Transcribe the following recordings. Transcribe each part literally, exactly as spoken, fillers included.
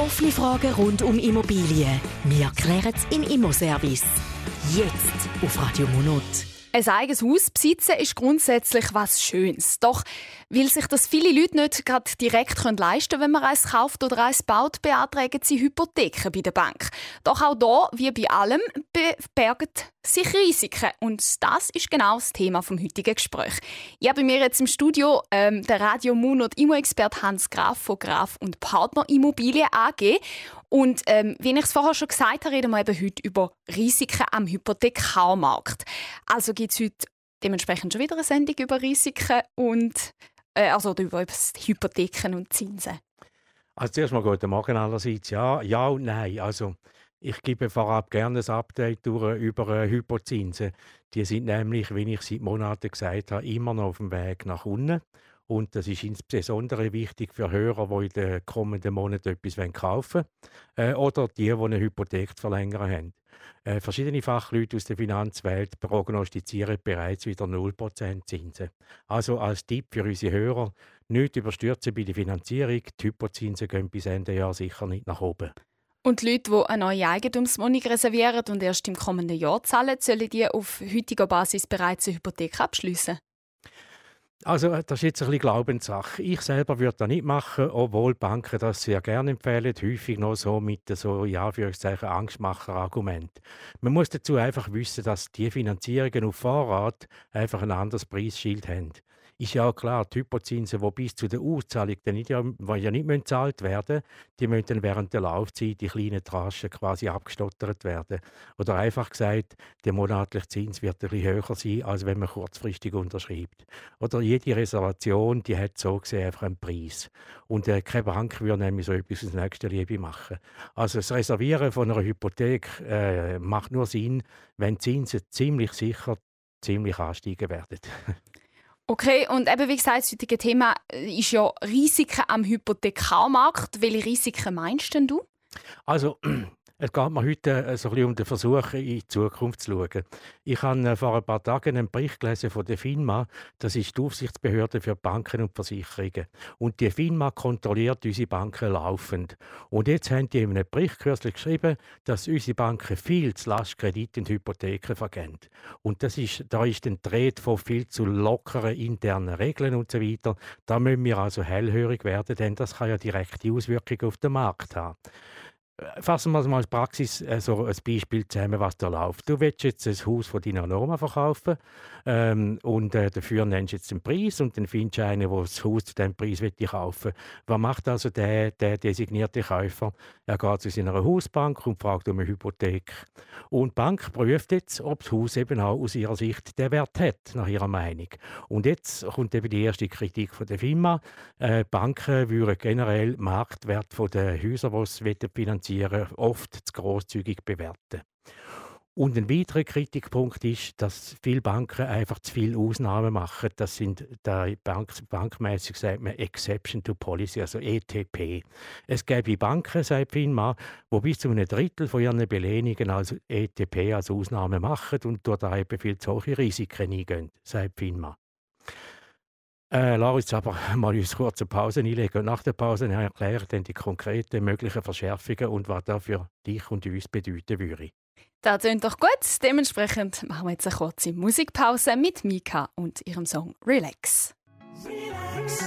Offene Fragen rund um Immobilien. Wir klären es im Immoservice. Jetzt auf Radio Monot. Ein eigenes Haus besitzen ist grundsätzlich was Schönes. Doch weil sich das viele Leute nicht gerade direkt leisten können, wenn man eins kauft oder eins baut, beantragen sie Hypotheken bei der Bank. Doch auch da, wie bei allem, bergen sich Risiken. Und das ist genau das Thema vom heutigen Gespräch. Ich habe bei mir jetzt im Studio ähm, den Radio Monot Immo-Expert Hans Graf von Graf und Partner Immobilien A G. Und ähm, wie ich es vorher schon gesagt habe, reden wir eben heute über Risiken am Hypothekarmarkt. Also gibt es heute dementsprechend schon wieder eine Sendung über Risiken und äh, also über Hypotheken und Zinsen. Also zuerst mal guten Morgen allerseits. Ja, ja und nein. Also ich gebe vorab gerne ein Update durch über äh, Hypozinsen. Die sind nämlich, wie ich seit Monaten gesagt habe, immer noch auf dem Weg nach unten. Und das ist insbesondere wichtig für Hörer, die in den kommenden Monaten etwas kaufen wollen äh, oder die, die eine Hypothek zu verlängern haben. Äh, verschiedene Fachleute aus der Finanzwelt prognostizieren bereits wieder null Prozent Zinsen. Also als Tipp für unsere Hörer, nicht überstürzen bei der Finanzierung. Die Hypozinsen gehen bis Ende Jahr sicher nicht nach oben. Und die Leute, die eine neue Eigentumswohnung reservieren und erst im kommenden Jahr zahlen, sollen die auf heutiger Basis bereits eine Hypothek abschliessen? Also das ist jetzt ein bisschen Glaubenssache. Ich selber würde das nicht machen, obwohl Banken das sehr gerne empfehlen, häufig noch so mit so, ja, Anführungszeichen, Angstmacher-Argument. Man muss dazu einfach wissen, dass die Finanzierungen auf Vorrat einfach ein anderes Preisschild haben. Ist ja auch klar, die Hypozinsen, die bis zu der Auszahlung dann nicht, ja, ja nicht bezahlt werden müssen, die müssen dann während der Laufzeit in kleinen Tranchen quasi abgestottert werden. Oder einfach gesagt, der monatliche Zins wird ein bisschen höher sein, als wenn man kurzfristig unterschreibt. Oder jede Reservation, die hat so gesehen einfach einen Preis. Und äh, keine Bank würde nämlich so etwas aus nächster Liebe machen. Also das Reservieren von einer Hypothek äh, macht nur Sinn, wenn die Zinsen ziemlich sicher ziemlich ansteigen werden. Okay, und eben wie gesagt, das heutige Thema ist ja Risiken am Hypothekarmarkt. Welche Risiken meinst denn du? Also, es geht mir heute äh, so ein bisschen um den Versuch, in die Zukunft zu schauen. Ich habe äh, vor ein paar Tagen einen Bericht gelesen von der FINMA. Das ist die Aufsichtsbehörde für Banken und Versicherungen. Und die FINMA kontrolliert unsere Banken laufend. Und jetzt haben die in einem Bericht kürzlich geschrieben, dass unsere Banken viel zu Last Kredite und Hypotheken vergeben. Und das ist, da ist dann die Rede von viel zu lockeren internen Regeln und so weiter. Da müssen wir also hellhörig werden, denn das kann ja direkte Auswirkungen auf den Markt haben. Fassen wir mal als Praxis äh, so ein Beispiel zusammen, was da läuft. Du willst jetzt ein Haus von deiner Norma verkaufen ähm, und äh, dafür nennst du jetzt den Preis und dann findest du einen, der das Haus zu diesem Preis kaufen will. Was macht also der, der designierte Käufer? Er geht zu seiner Hausbank und fragt um eine Hypothek. Und die Bank prüft jetzt, ob das Haus eben auch aus ihrer Sicht den Wert hat, nach ihrer Meinung. Und jetzt kommt eben die erste Kritik von der FINMA. Äh, Banken würden generell den Marktwert der Häuser, die sie finanzieren oft zu grosszügig bewerten. Und ein weiterer Kritikpunkt ist, dass viele Banken einfach zu viele Ausnahmen machen. Das sind, da Bank, bankmäßig sagt man Exception to Policy, also E T P. Es gäbe Banken, sagt FINMA, die bis zu einem Drittel von ihren Belehnungen als E T P als Ausnahme machen und durch da eben viel zu hohe Risiken eingehen, sagt FINMA. Äh, lass uns aber mal uns kurz eine Pause einlegen. Und nach der Pause erkläre ich dann die konkreten möglichen Verschärfungen und was das für dich und uns bedeuten würde. Das klingt doch gut. Dementsprechend machen wir jetzt eine kurze Musikpause mit Mika und ihrem Song «Relax». Relax.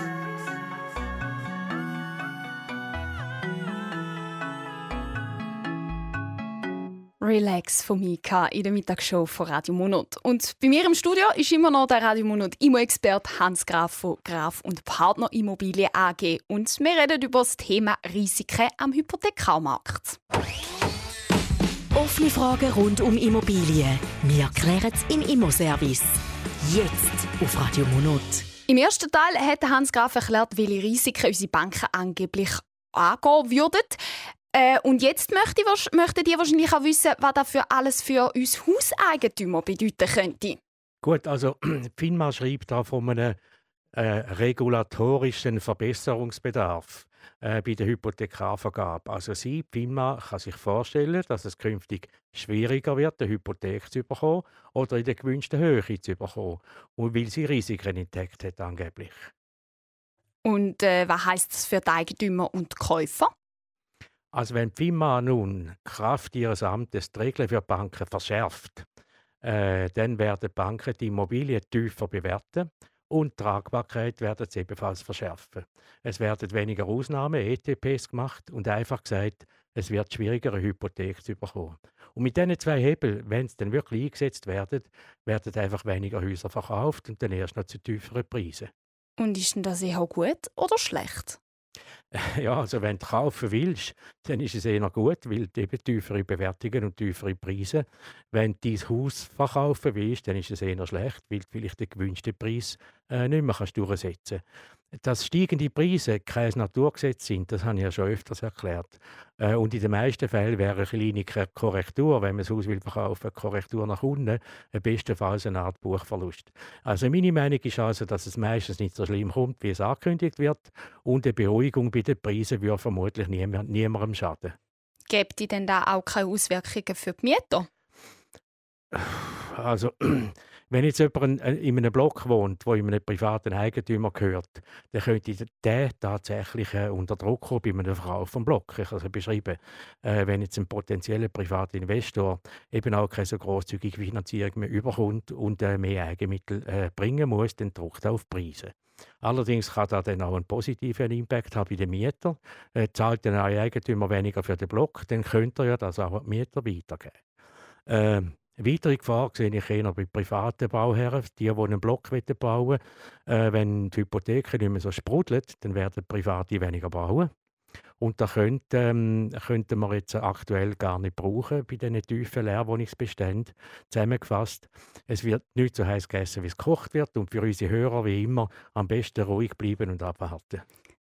«Relax» von Mika in der Mittagsshow von Radio Monot. Und bei mir im Studio ist immer noch der Radio Monot Immo-Expert Hans Graf von Graf und Partner Immobilien A G. Und wir reden über das Thema Risiken am Hypothekarmarkt. Offene Fragen rund um Immobilien. Wir klären es im Immoservice. Jetzt auf Radio Monot. Im ersten Teil hat Hans Graf erklärt, welche Risiken unsere Banken angeblich angehen würden. Äh, und jetzt möchte ich, möchten die wahrscheinlich auch wissen, was das für alles für uns Hauseigentümer bedeuten könnte. Gut, also FINMA schreibt da von einem äh, regulatorischen Verbesserungsbedarf äh, bei der Hypothekarvergabe. Also sie, FINMA, kann sich vorstellen, dass es künftig schwieriger wird, eine Hypothek zu bekommen oder in der gewünschten Höhe zu bekommen, und weil sie Risiken entdeckt hat angeblich. Und äh, was heisst das für die Eigentümer und die Käufer? Also wenn die FINMA nun Kraft ihres Amtes die Regeln für Banken verschärft, äh, dann werden die Banken die Immobilien tiefer bewerten und die Tragbarkeit werden sie ebenfalls verschärfen. Es werden weniger Ausnahmen, E T Ps gemacht und einfach gesagt, es wird schwieriger, eine Hypothek zu bekommen. Und mit diesen zwei Hebeln, wenn sie dann wirklich eingesetzt werden, werden einfach weniger Häuser verkauft und dann erst noch zu tieferen Preisen. Und ist denn das eher gut oder schlecht? Ja, also wenn du kaufen willst, dann ist es eher gut, weil du eben tiefere Bewertungen und tiefere Preise. Wenn du dein Haus verkaufen willst, dann ist es eher schlecht, weil du vielleicht den gewünschten Preis äh, nicht mehr kannst durchsetzen kannst. Dass steigende Preise kein Naturgesetz sind, das habe ich ja schon öfters erklärt. Äh, und in den meisten Fällen wäre eine kleine K- Korrektur, wenn man das Haus will verkaufen, eine Korrektur nach unten, äh, bestenfalls eine Art Buchverlust. Also meine Meinung ist also, dass es meistens nicht so schlimm kommt, wie es angekündigt wird. Und eine Beruhigung bei den Preisen würde vermutlich niemand, niemandem schaden. Gibt es denn da auch keine Auswirkungen für die Mieter? Also, wenn jetzt jemand in in einem Block wohnt, wo in einem privaten Eigentümer gehört, dann könnte der tatsächlich äh, unter Druck kommen bei einem Verkauf vom Block. Ich habe es ja beschrieben. Äh, wenn jetzt ein potenzieller privater Investor eben auch keine so grosszügige Finanzierung mehr überkommt und äh, mehr Eigenmittel äh, bringen muss, dann drückt er auf die Preise. Allerdings kann das dann auch einen positiven Impact haben bei den Mietern. Äh, zahlt der neue Eigentümer weniger für den Block, dann könnte er ja das auch an die Mieter weitergeben. Ähm, eine weitere Gefahr sehe ich eher bei privaten Bauherren, die, die einen Block bauen wollen. Äh, wenn die Hypotheken nicht mehr so sprudeln, dann werden Private weniger bauen. Und das könnte, ähm, könnten wir jetzt aktuell gar nicht brauchen bei diesen tiefen Leerwohnungsbeständen. Zusammengefasst, es wird nicht so heiß gegessen, wie es gekocht wird. Und für unsere Hörer wie immer am besten ruhig bleiben und abwarten.